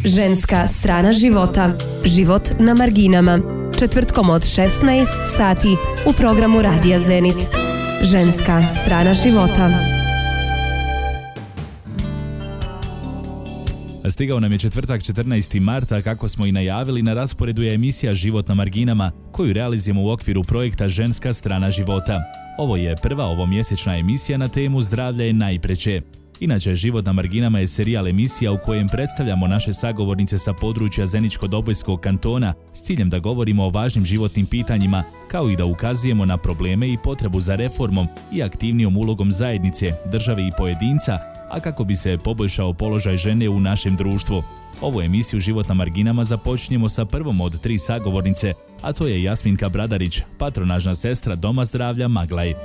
Ženska strana života. Život na marginama. Četvrtkom od 16 sati u programu Radija Zenit. Ženska strana života. Stigao nam je četvrtak 14. marta, kako smo i najavili, na rasporedu je emisija Život na marginama, koju realizujemo u okviru projekta Ženska strana života. Ovo je prva ovomjesečna emisija na temu Zdravlje je najpreče. Inače, Život na marginama je serijal emisija u kojem predstavljamo naše sagovornice sa područja Zeničko-Dobojskog kantona s ciljem da govorimo o važnim životnim pitanjima, kao i da ukazujemo na probleme i potrebu za reformom i aktivnijom ulogom zajednice, države i pojedinca, a kako bi se poboljšao položaj žene u našem društvu. Ovu emisiju Život na marginama započinjemo sa prvom od 3 sagovornice, a to je Jasminka Bradarić, patronažna sestra Doma zdravlja Maglaj.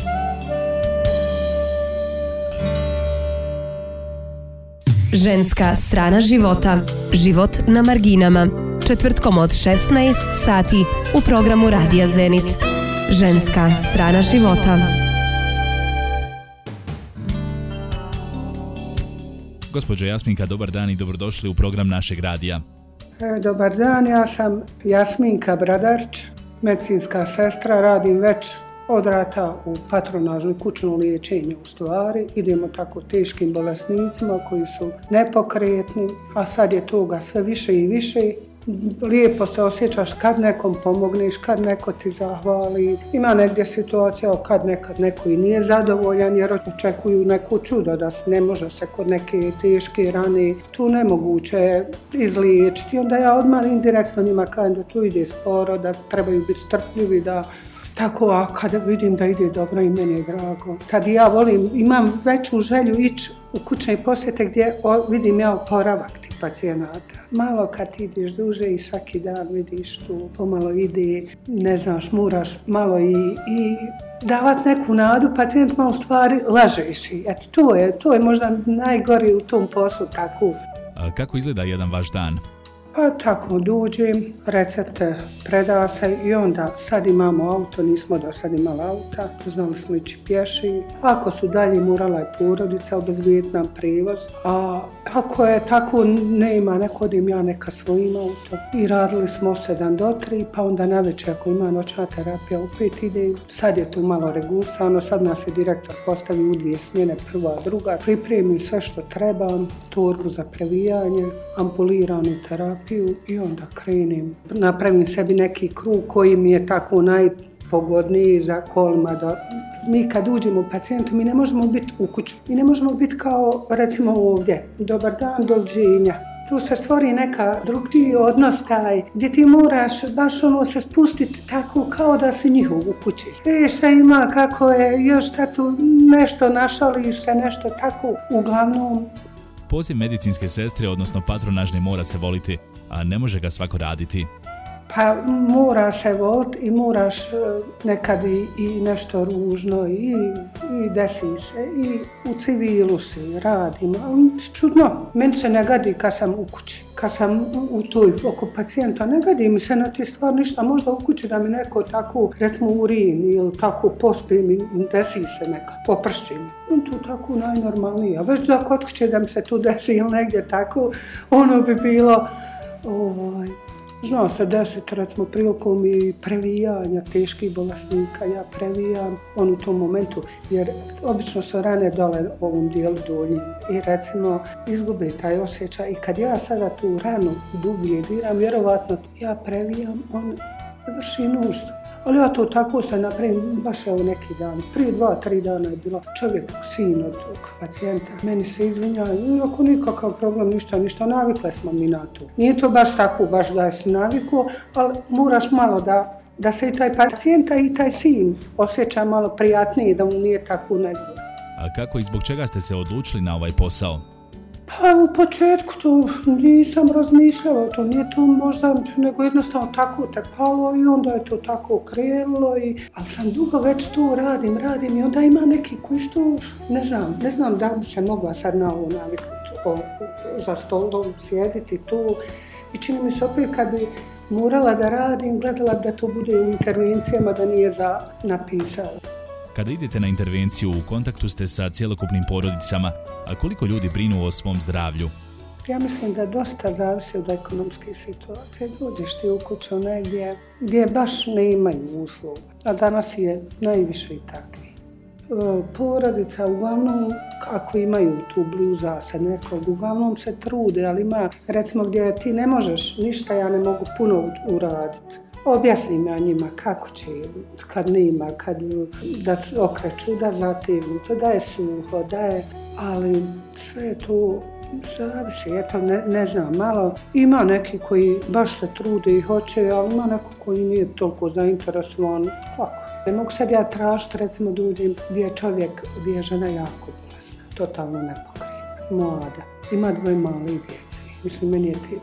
Ženska strana života. Život na marginama. Četvrtkom od 16 sati u programu Radija Zenit. Ženska strana života. Gospođo Jasminka, dobar dan i dobrodošli u program našeg radija. Dobar dan, ja sam Jasminka Bradarić, medicinska sestra, radim već od rata u patronažnoj kućnom liječenju u stvari. Idemo tako teškim bolesnicima koji su nepokretni, a sad je toga sve više i više. Lijepo se osjećaš kad nekom pomogneš, kad neko ti zahvali. Ima negdje situacija kad nekad neko i nije zadovoljan jer očekuju neku čudo da se ne može se kod neke teške rane tu nemoguće izliječiti. Onda ja odmah indirektno njima kažem da tu ide sporo, da trebaju biti strpljivi, da tako, a kada vidim da ide dobro i meni je drago. Tad ja volim, imam veću želju ići u kućne posjete gdje vidim ja oporavak tih pacijenata. Malo kad ti ideš duže i svaki dan vidiš tu pomalo ide, ne znaš, moraš malo i davat neku nadu pacijentima, u stvari lažeš i eto, to je možda najgore u tom poslu tako. A kako izgleda jedan vaš dan? Pa tako dođem, recepte preda se i onda sad imamo auto, nismo do sad imali auta, znali smo ići pješi. Ako su dalje morala je porodica obezbijeti nam prijevoz, a ako je tako nema, neko odim ja neka svojim autom. I radili smo 7 do 3, pa onda navečer ako ima noćna terapija opet ide. Sad je tu malo regulsano, sad nas je direktor postavi u 2 smjene, prva, druga. Pripremim sve što trebam, torbu za previjanje, ampuliranu terapiju. I onda krenem, napravim sebi neki krug koji mi je tako najpogodniji za kolima. Mi kad uđemo u pacijentu, mi ne možemo biti u kuću. Mi ne možemo biti kao recimo ovdje. Dobar dan, doviđenja. Tu se stvori neka drugčiji odnos taj, gdje ti moraš baš se spustiti tako kao da si njihov u kući. Šta ima, kako je, još šta tu nešto našališ se, nešto tako. Uglavnom, poziv medicinske sestre, odnosno patronažne, mora se voliti, a ne može ga svako raditi. Pa mora se voliti i moraš nekad i nešto ružno i desi se i u civilu se radim. Čudno, meni se ne gadi kad sam u kući. Kad sam u toj oko pacijenta, ne gadi mi se na te stvari ništa. Možda u kući da mi neko tako, recimo urin ili tako pospije mi, desi se neka, popršći mi. Tu tako najnormalnije. A već da kod kuće da mi se tu desi ili negdje tako, ono bi bilo zna se desiti, recimo, prilikom i previjanja teških bolesnika, ja previjam u tom momentu, jer obično su rane dole u ovom dijelu donjim i recimo izgube taj osjećaj i kad ja sada tu ranu dublje diram, vjerovatno ja previjam, on vrši nuždu. Ali ja to tako se napravim baš evo neki dan. Prije 2-3 dana je bilo čovjek, sin od tog pacijenta. Meni se izvinjaju, ako nikakav problem, ništa, navikle smo mi na to. Nije to baš tako, baš da si naviku, ali moraš malo da se i taj pacijenta i taj sin osjeća malo prijatnije, da mu nije tako nezgodno. A kako i zbog čega ste se odlučili na ovaj posao? Pa u početku to nisam razmišljala, to nije to možda, nego jednostavno tako te palo i onda je to tako krenulo. Ali sam dugo već to radim i onda ima neki koji što, ne znam da bi se mogla sad na ovo naviknuti, za stolom sjediti tu. I čini mi se opet kad bi morala da radim, gledala da to bude u intervencijama, da nije za napisao. Kada idete na intervenciju, u kontaktu ste sa cjelokupnim porodicama, a koliko ljudi brinu o svom zdravlju? Ja mislim da dosta zavisi od ekonomske situacije. Dođeš ti u kuću negdje gdje baš ne imaju uslova, a danas je najviše i takvi. Porodica uglavnom, ako imaju tu bliza se nekog, uglavnom se trude, ali ima, recimo gdje ti ne možeš ništa, ja ne mogu puno uraditi. Objasnim ja njima kako će, kad nema, da okreću, da zategnu, to da je suho, ali sve je to zavisi, eto ne znam, malo ima neki koji baš se trude i hoće, ali ima neko koji nije toliko zainteresovan, tako. Ne mogu sad ja tražiti, recimo da uđem gdje je žena jako bolesna, totalno nepokretna, mlada, ima 2 male djece. Mislim,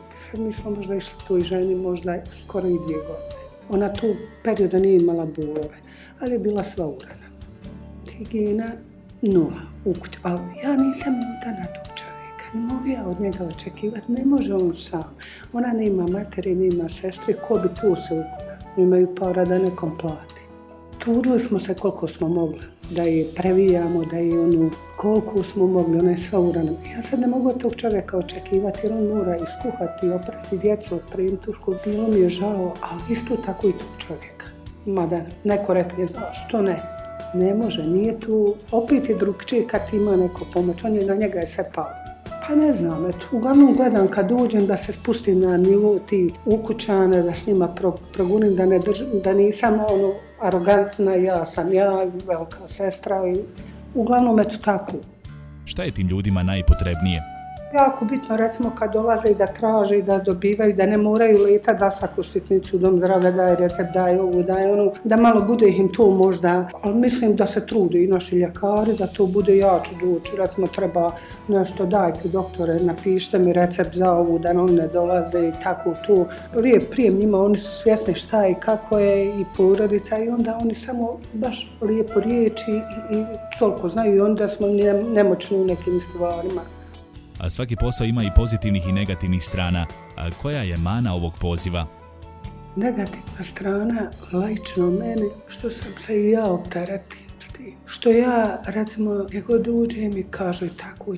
mi smo možda išli toj ženi možda skoro i 2 godine. Ona tu perioda nije imala bolove, ali je bila sva urana. Higijena 0 u kući, ali ja nisam ljuta na tog čovjeka, ne mogu ja od njega očekivati, ne može on sam. Ona nema materi, nema sestre, ko bi tu se imaju para da nekom plati. Trudili smo se koliko smo mogli, da je previjamo, da je koliko smo mogli, ona je sva urana. Ja sad ne mogu od tog čovjeka očekivati jer on mora iskuhati, oprati djecu, otpremiti u školu. Bilo mi je žao, ali isto tako i tog čovjeka. Mada neko rekne, što ne? Ne može, nije tu, opet je drugčije kad ima neko pomoć, na njega je sve palo. Pa ne znam, uglavnom gledam kad uđem da se spustim na nivo ti ukućana, da s njima progunim, da nisam arogantna, ja sam velika sestra i uglavnom tako. Šta je tim ljudima najpotrebnije? Jako bitno, recimo, kad dolaze i da traže i da dobivaju, da ne moraju letati za svaku sitnicu, dom zdravlja daje recept, daje ovo, daje ono, da malo bude im to možda, ali mislim da se trude i naši ljekari, da to bude ja ću doći, recimo treba nešto, dajte doktore, napišite mi recept za ovo, da oni ne dolaze i tako to. Lijep prijem njima, oni su svjesni šta i kako je i porodica i onda oni samo baš lijepo riječi i toliko znaju i onda smo nemoćni u nekim stvarima. A svaki posao ima i pozitivnih i negativnih strana. A koja je mana ovog poziva? Negativna strana, laično meni, što sam se i ja opteretim s tim. Što ja, recimo, gdje god uđem i kažu i tako,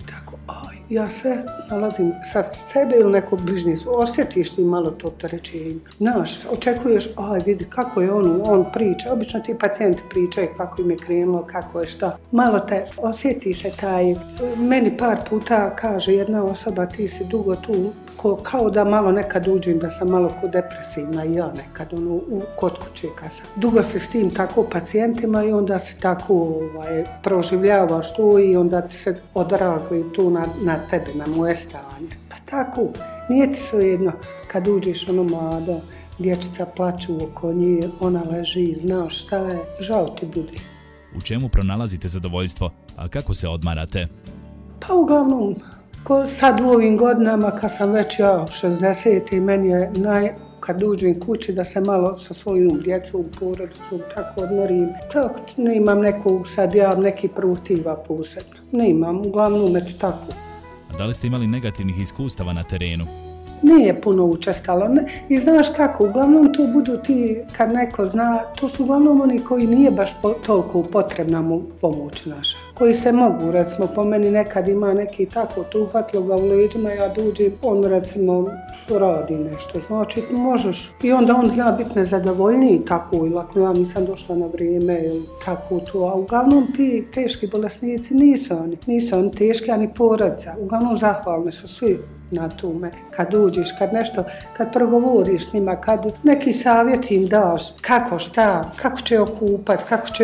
ja sve nalazim sa sebe ili nekog bližnjicu, osjetiš ti malo to opterećenje. Znaš, očekuješ, vidi kako je on priča, obično ti pacijenti pričaju kako im je krenulo, kako je šta. Malo te osjeti se taj, meni par puta kaže jedna osoba, ti si dugo tu, kao da malo nekad uđem da sam malo depresivna i ja nekad kod kuće kad sam. Dugo se s tim tako pacijentima i onda se tako proživljavaš to i onda ti se odrazi tu na tebe, na moje stanje. Pa tako, nije ti svejedno kad uđeš mlado, dječica plaću oko nje, ona leži i znaš šta je, žao ti bude. U čemu pronalazite zadovoljstvo, a kako se odmarate? Pa uglavnom, sad u ovim godinama kad sam već 60 i meni je kad uđem kući da se malo sa svojom djecom, porodicom tako odmorim. Tako, ne imam nekog sad neki protiva posebno. Ne imam, uglavnom tako. A da li ste imali negativnih iskustava na terenu? Nije puno učestalo. I znaš kako, uglavnom to budu ti, kad neko zna, to su uglavnom oni koji nije baš toliko potrebna mu pomoć naša. Koji se mogu, recimo, po meni nekad ima neki tako, tu uhvatilo ga u leđima, ja dođem, on recimo radi nešto, znači možeš. I onda on zna biti nezadovoljniji tako, ili ako ja nisam došla na vrijeme, ili tako to. A uglavnom ti teški bolesnici nisu oni teški, ani porodica. Uglavnom zahvalni su svi na tome. Kad uđeš, kad nešto, kad progovoriš s njima, kad neki savjet im daš, kako, šta, kako će okupat,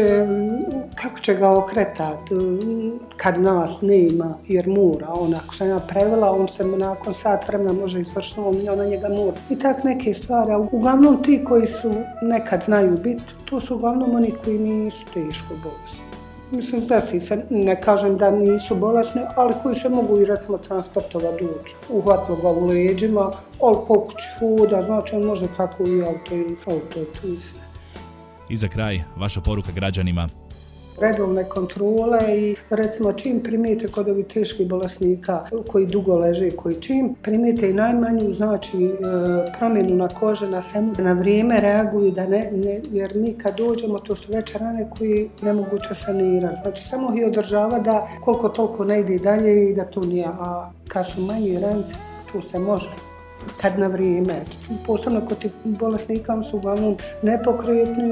kako će ga okretat, kad nas nema, jer mora. Ako sam ja prevela, on se nakon sat vremena može izvršiti, ona njega mora. I tak neke stvari. Uglavnom ti koji su nekad znaju biti, to su uglavnom oni koji nisu teško bolesni. Mislim, ne kažem da nisu bolesni, ali koji se mogu i recimo transportovati doći. Uhvatilo ga u leđima, ali pokući huda, znači on može tako i auto tu i sve. I za kraj, vaša poruka građanima? redovne kontrole i recimo čim primijete kod ovih teških bolesnika koji dugo leže, koji čim primijete i najmanju znači promjenu na kože, na svemu, na vrijeme reaguju da ne, jer mi kad dođemo to su već rane koji nemoguće sanirati. Znači samo ih održava da koliko toliko ne ide dalje i da to nije, a kad su manji ranci to se može. Kad na vrijeme, posebno kod tih bolesnika su uglavnom nepokretni,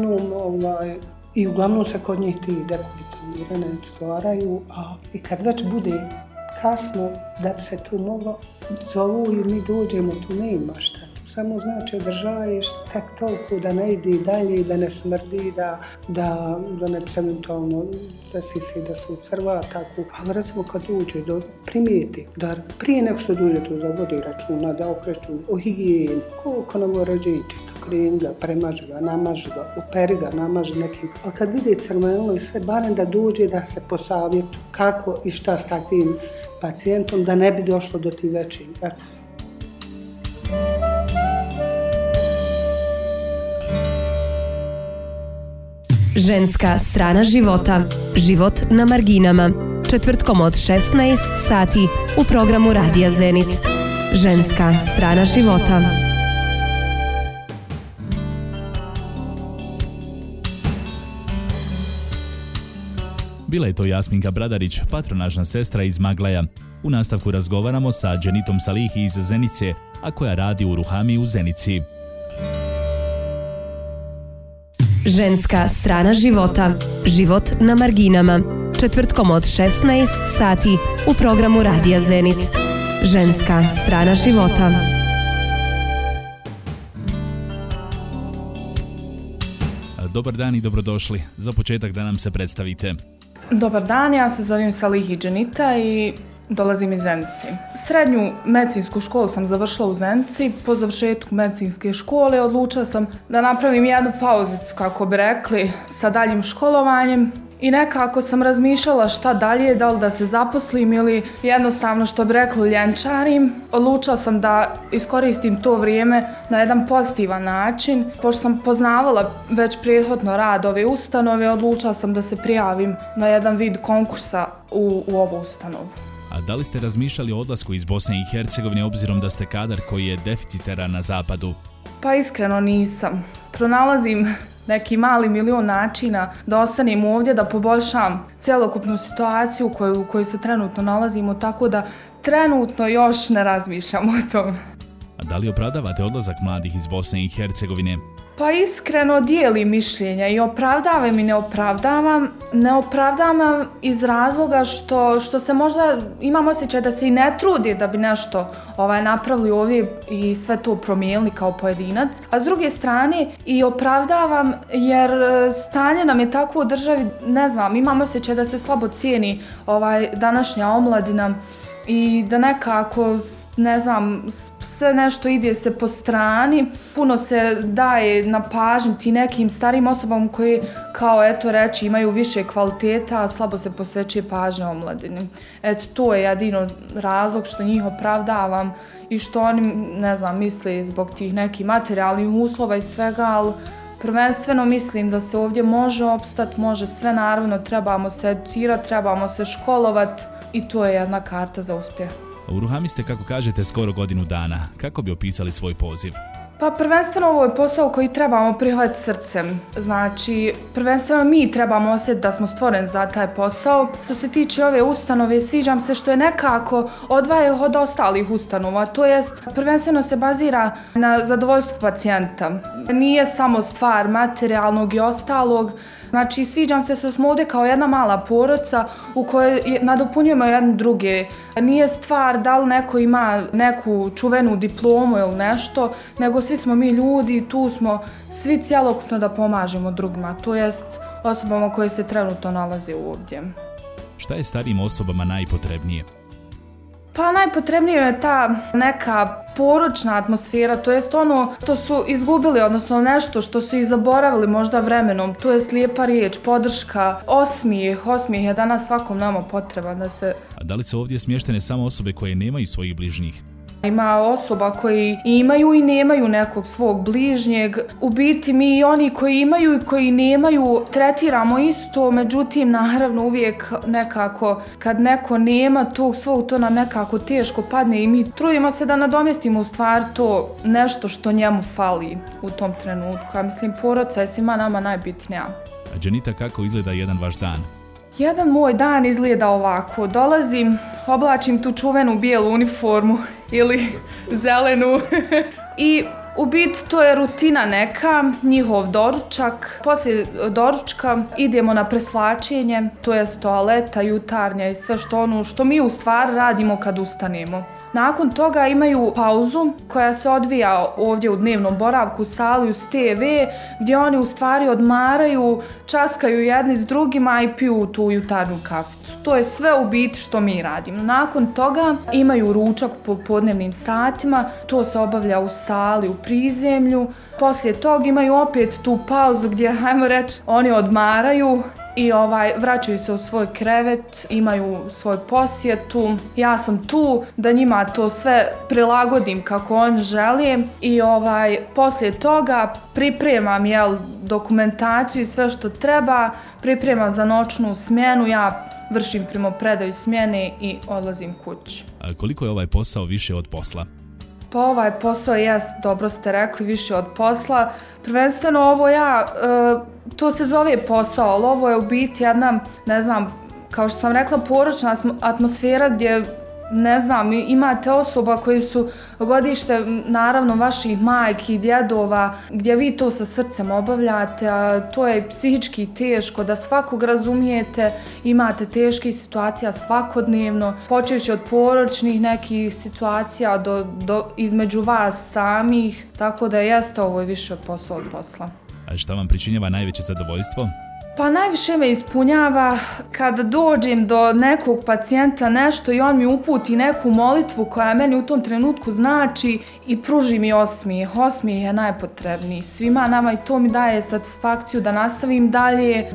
i uglavnom se kod njih ti dekubitalirane stvaraju, a i kad već bude kasno da bi se tu moglo zovu i mi dođemo, tu nema šta. Samo znači održaješ tek toliko da ne ide dalje, da ne smrdi, da ne bi se eventualno desi se da se ucrva, tako. Ali recimo kad dođe do primijeti, da prije nego što dođe tu da vodi računa, da okreću o higijeni, koliko novorođenče, kreni ga, premaži ga, namaži ga, operi ga, namaži neki. Ali kad vidi crveno i sve, barem da dođe da se posavjetu kako i šta s takvim pacijentom, da ne bi došlo do tih većih. Ženska strana života. Život na marginama. Četvrtkom od 16 sati u programu Radija Zenit. Ženska strana života. Bila je to Jasminka Bradarić, patronažna sestra iz Maglaja. U nastavku razgovaramo sa Dženitom Salihi iz Zenice, a koja radi u Ruhami u Zenici. Ženska strana života. Život na marginama. Četvrtkom od 16 sati u programu Radija Zenit. Ženska strana života. Dobar dan i dobrodošli. Za početak da nam se predstavite. Dobar dan, ja se zovem Salihi Dženita i dolazim iz Zenice. Srednju medicinsku školu sam završila u Zenici. Po završetku medicinske škole odlučila sam da napravim jednu pauzicu, kako bi rekli, sa daljim školovanjem. I nekako sam razmišljala šta dalje, da li da se zaposlim ili jednostavno, što bi rekli, ljenčarim. Odlučila sam da iskoristim to vrijeme na jedan pozitivan način. Pošto sam poznavala već prethodno rad ove ustanove, odlučila sam da se prijavim na jedan vid konkursa u ovu ustanovu. A da li ste razmišljali o odlasku iz Bosne i Hercegovine obzirom da ste kadar koji je deficitaran na zapadu? Pa iskreno nisam. Pronalazim neki mali milion načina da ostanem ovdje, da poboljšam cjelokupnu situaciju u kojoj se trenutno nalazimo, tako da trenutno još ne razmišljam o tome. A da li opravdavate odlazak mladih iz Bosne i Hercegovine? Pa iskreno dijelim mišljenja i opravdavam i ne opravdavam. Ne opravdavam iz razloga što se možda imam osjećaj da se i ne trudi da bi nešto napravili ovdje i sve to promijenili kao pojedinac. A s druge strane i opravdavam jer stanje nam je takvo u državi, ne znam, imam osjećaj da se slabo cijeni današnja omladina i da nekako, ne znam, sve nešto ide se po strani, puno se daje na pažnju ti nekim starijim osobama koji, kao eto reći, imaju više kvaliteta, a slabo se posvećuje pažnja omladini. Eto, to je jedino razlog što njih opravdavam i što oni, ne znam, misle zbog tih nekih materijalnih uslova i svega, ali prvenstveno mislim da se ovdje može opstati, može sve, naravno, trebamo se educirati, trebamo se školovati i to je jedna karta za uspjeh. U Ruhami ste, kako kažete, skoro godinu dana. Kako bi opisali svoj poziv? Pa prvenstveno ovo je posao koji trebamo prihvatiti srcem. Znači, prvenstveno mi trebamo osjetiti da smo stvoreni za taj posao. Što se tiče ove ustanove, sviđam se što je nekako odvaja od ostalih ustanova. To jest, prvenstveno se bazira na zadovoljstvu pacijenta. Nije samo stvar materijalnog i ostalog. Znači, sviđam se što smo ovdje kao jedna mala porodica u kojoj nadopunjujemo jedne druge. Nije stvar da li neko ima neku čuvenu diplomu ili nešto, nego svi smo mi ljudi, tu smo svi cjelokupno da pomažemo drugima, to jest osobama koje se trenutno nalaze ovdje. Šta je starijim osobama najpotrebnije? Pa najpotrebnije je ta neka porodična atmosfera, to jest ono što su izgubili, odnosno nešto što su i zaboravili možda vremenom, to jest lijepa riječ, podrška, osmijeh je danas svakom nama potreban da se... A da li su ovdje smještene samo osobe koje nemaju svojih bližnjih? Ima osoba koji imaju i nemaju nekog svog bližnjeg. U biti mi i oni koji imaju i koji nemaju tretiramo isto, međutim naravno uvijek nekako kad neko nema tog svog, to nam nekako teško padne i mi trudimo se da nadomjestimo u stvari to nešto što njemu fali u tom trenutku. Ja mislim porodica je svima nama najbitnija. A Dženita, kako izgleda jedan vaš dan? Jedan moj dan izgleda ovako. Dolazim, oblačim tu čuvenu bijelu uniformu ili zelenu i u biti to je rutina neka, njihov doručak. Poslije doručka idemo na preslačenje, to je toaleta, jutarnja i sve što mi u stvari radimo kad ustanemo. Nakon toga imaju pauzu koja se odvija ovdje u dnevnom boravku u sali uz TV, gdje oni u stvari odmaraju, časkaju jedni s drugima i piju tu jutarnju kaficu. To je sve u biti što mi radimo. Nakon toga imaju ručak po podnevnim satima, to se obavlja u sali u prizemlju. Poslije toga imaju opet tu pauzu gdje, hajmo reći, oni odmaraju i vraćaju se u svoj krevet, imaju svoju posjetu. Ja sam tu da njima to sve prilagodim kako oni žele i poslije toga pripremam dokumentaciju i sve što treba, pripremam za noćnu smjenu, ja vršim primopredaju smjene i odlazim kući. A koliko je ovaj posao više od posla? Pa ovaj posao jest, dobro ste rekli, više od posla. Prvenstveno to se zove posao, ali ovo je u biti jedna, ne znam, kao što sam rekla, porodična atmosfera gdje, ne znam, imate osoba koji su godište, naravno, vaših majki i djedova, gdje vi to sa srcem obavljate, a to je psihički teško, da svakog razumijete, imate teških situacija svakodnevno, počevši od porodičnih nekih situacija do između vas samih, tako da jeste ovo više posao od posla. A šta vam pričinjava najveće zadovoljstvo? Pa najviše me ispunjava kada dođem do nekog pacijenta nešto i on mi uputi neku molitvu koja meni u tom trenutku znači i pruži mi osmijeh. Osmijeh je najpotrebniji svima nama i to mi daje satisfakciju da nastavim dalje,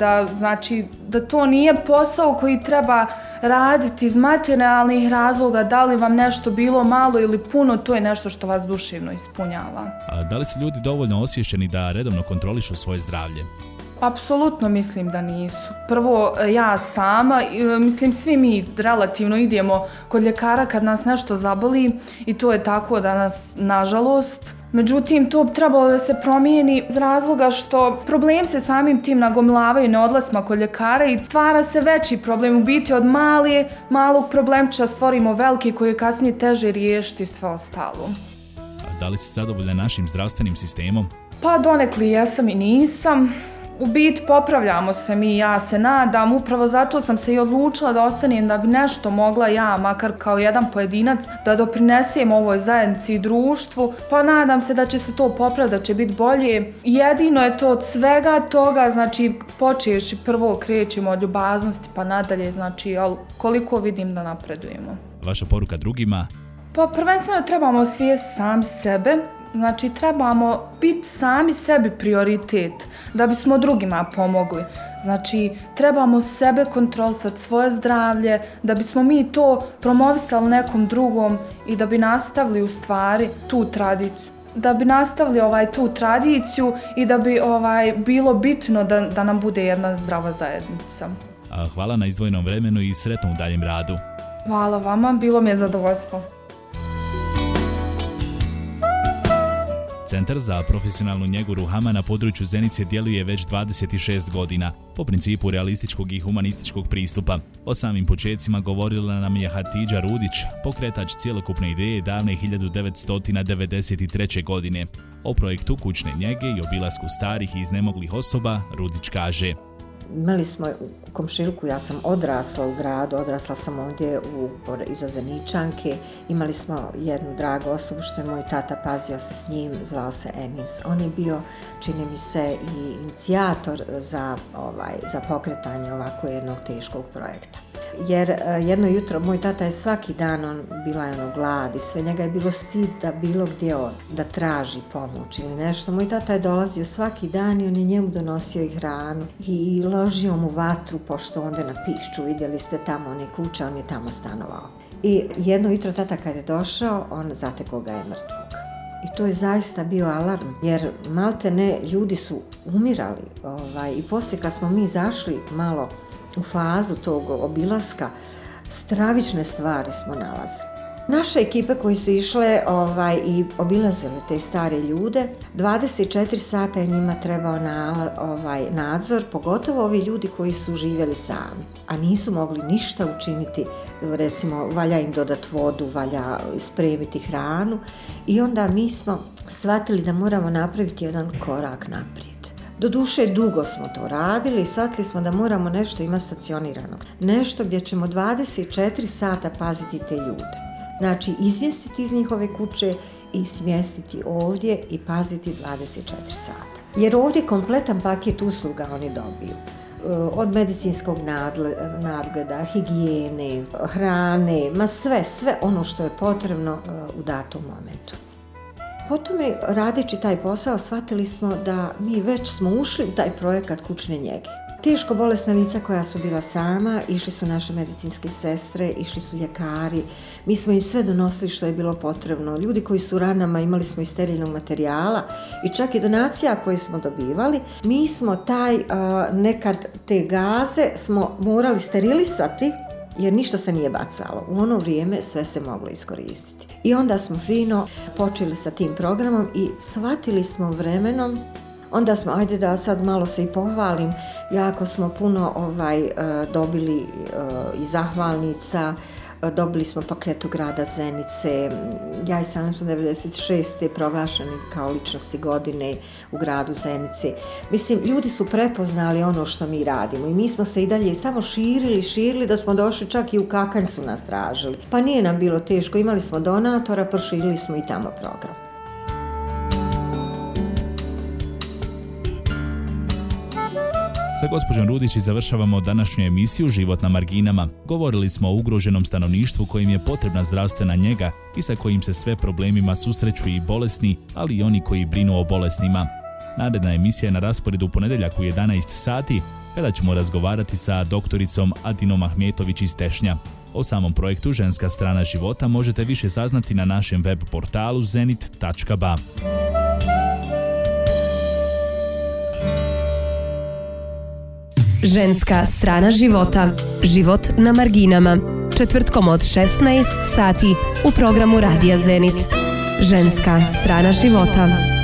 da to nije posao koji treba raditi iz materijalnih razloga, da li vam nešto bilo malo ili puno, to je nešto što vas duševno ispunjava. A da li su ljudi dovoljno osviješćeni da redovno kontrolišu svoje zdravlje? Apsolutno mislim da nisu. Prvo, ja sama, mislim svi mi relativno idemo kod ljekara kad nas nešto zaboli i to je tako danas, nažalost. Međutim, to bi trebalo da se promijeni iz razloga što problem se samim tim nagomilavaju neodlascima kod ljekara i stvara se veći problem. U biti od malog problemča stvorimo veliki koji je kasnije teže riješiti sve ostalo. A da li si zadovoljna našim zdravstvenim sistemom? Pa donekli jesam i nisam. U biti popravljamo se mi, ja se nadam, upravo zato sam se i odlučila da ostanem da bi nešto mogla ja, makar kao jedan pojedinac, da doprinesem ovoj zajednici i društvu, pa nadam se da će se to popraviti, da će biti bolje. Jedino je to od svega toga, počeši prvo krećemo od ljubaznosti pa nadalje, ali koliko vidim da napredujemo. Vaša poruka drugima? Pa prvenstveno trebamo osvijestiti sami sebe. Trebamo biti sami sebi prioritet da bismo drugima pomogli. Trebamo sebe kontrolisati, svoje zdravlje, da bismo mi to promovisali nekom drugom i da bi nastavili u stvari tu tradiciju. Da bi nastavili tu tradiciju i da bi bilo bitno da nam bude jedna zdrava zajednica. Hvala na izdvojenom vremenu i sretno u daljem radu. Hvala vama, bilo mi je zadovoljstvo. Centar za profesionalnu njegu Ruhama na području Zenice djeluje već 26 godina, po principu realističkog i humanističkog pristupa. O samim počecima govorila nam je Hatidža Rudić, pokretač cjelokupne ideje davne 1993. godine. O projektu kućne njege i obilasku starih i iznemoglih osoba Rudić kaže: Imali smo u komšiluku, ja sam odrasla u gradu, odrasla sam ovdje iza Zeničanke. Imali smo jednu dragu osobu što je moj tata, pazio se s njim, zvao se Enis. On je bio, čini mi se, i inicijator za pokretanje ovako jednog teškog projekta. Jer jedno jutro, moj tata je svaki dan, bila je glad i sve, njega je bilo stid da bilo gdje da traži pomoć ili nešto. Moj tata je dolazio svaki dan i on je njemu donosio i hranu i ložio mu vatru, pošto onda na Pišću, vidjeli ste tamo one kuće, on je tamo stanovao. I jedno jutro tata kad je došao, on zatekao ga je mrtvog. I to je zaista bio alarm, jer malte ne, ljudi su umirali. I poslije kad smo mi zašli malo u fazu tog obilaska, stravične stvari smo nalazili. Naše ekipe koje su išle i obilazile te stare ljude, 24 sata je njima trebao nadzor, pogotovo ovi ljudi koji su živjeli sami, a nisu mogli ništa učiniti, recimo valja im dodati vodu, valja spremiti hranu i onda mi smo shvatili da moramo napraviti jedan korak naprijed. Doduše, dugo smo to radili i shvatili smo da moramo nešto imati stacionirano, nešto gdje ćemo 24 sata paziti te ljude. Znači, izmjestiti iz njihove kuće i smjestiti ovdje i paziti 24 sata. Jer ovdje kompletan paket usluga oni dobiju. Od medicinskog nadgleda, higijene, hrane, sve ono što je potrebno u datom momentu. Potom radeći taj posao shvatili smo da mi već smo ušli u taj projekat kućne njege. Teško bolesna lica koja su bila sama, išli su naše medicinske sestre, išli su ljekari, mi smo im sve donosili što je bilo potrebno. Ljudi koji su u ranama, imali smo i sterilnog materijala i čak i donacija koje smo dobivali. Mi smo nekad te gaze smo morali sterilisati jer ništa se nije bacalo. U ono vrijeme sve se moglo iskoristiti. I onda smo fino počeli sa tim programom i shvatili smo vremenom. Onda smo, ajde da sad malo se i pohvalim, jako smo puno dobili i zahvalnica, dobili smo paketu grada Zenice, ja i 796 je proglašeni kao ličnosti godine u gradu Zenici. Mislim, ljudi su prepoznali ono što mi radimo i mi smo se i dalje samo širili da smo došli, čak i u Kakanj su nas tražili. Pa nije nam bilo teško, imali smo donatora, proširili smo i tamo program. Sa gospođom Rudići završavamo današnju emisiju Život na marginama. Govorili smo o ugroženom stanovništvu kojim je potrebna zdravstvena njega i sa kojim se sve problemima susreću i bolesni, ali i oni koji brinu o bolesnima. Naredna emisija je na rasporedu u ponedjeljak u 11 sati, kada ćemo razgovarati sa doktoricom Adinom Ahmetović iz Tešnja. O samom projektu Ženska strana života možete više saznati na našem web portalu zenit.ba. Ženska strana života. Život na marginama. Četvrtkom od 16 sati u programu Radija Zenit. Ženska strana života.